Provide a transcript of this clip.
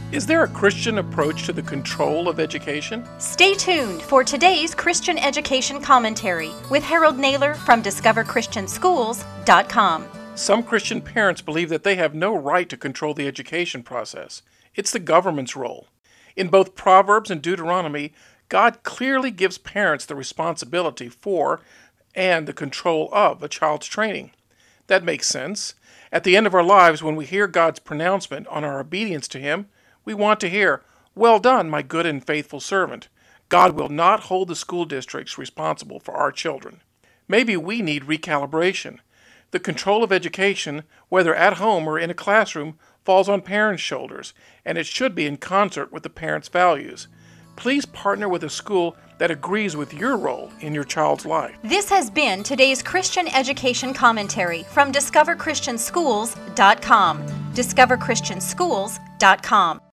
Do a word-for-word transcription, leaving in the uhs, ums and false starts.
Is there a Christian approach to the control of education? Stay tuned for today's Christian Education Commentary with Harold Naylor from discover christian schools dot com. Some Christian parents believe that they have no right to control the education process. It's the government's role. In both Proverbs and Deuteronomy, God clearly gives parents the responsibility for and the control of a child's training. That makes sense. At the end of our lives, when we hear God's pronouncement on our obedience to Him, we want to hear, "Well done, my good and faithful servant." God will not hold the school districts responsible for our children. Maybe we need recalibration. The control of education, whether at home or in a classroom, falls on parents' shoulders, and it should be in concert with the parents' values. Please partner with a school that agrees with your role in your child's life. This has been today's Christian Education Commentary from discover christian schools dot com. discover christian schools dot com.